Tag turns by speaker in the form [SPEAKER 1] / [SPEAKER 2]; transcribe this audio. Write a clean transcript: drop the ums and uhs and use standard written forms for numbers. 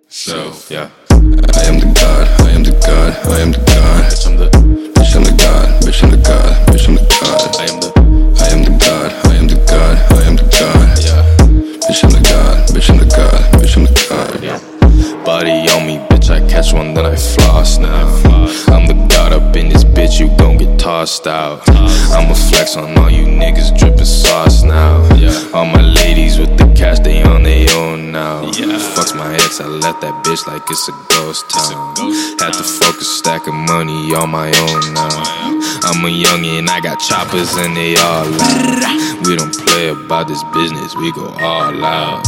[SPEAKER 1] So, yeah.
[SPEAKER 2] I am the God, I am the God, I am the God.
[SPEAKER 1] Bitch, I'm the
[SPEAKER 2] Bitch, I'm the God, bitch, I'm the God, bitch, I'm the God.
[SPEAKER 1] I am the
[SPEAKER 2] I am the God, I am the God, I am the God.
[SPEAKER 1] yeah.
[SPEAKER 2] Bitch, I'm the God, bitch, I'm the God, bitch, I'm the God.
[SPEAKER 1] Yeah. Body on me, bitch, I catch one, then I floss now. I'm the God up in this bitch, you gon' get tossed out. I'ma flex on all you niggas, drippin' sauce now. All my ladies with the cash, they on they own now. Fucks my ex, I left that bitch like it's a ghost town. Had to focus, stack of money on my own now. I'm a youngin', I got choppers and they all loud. We don't play about this business, we go all out.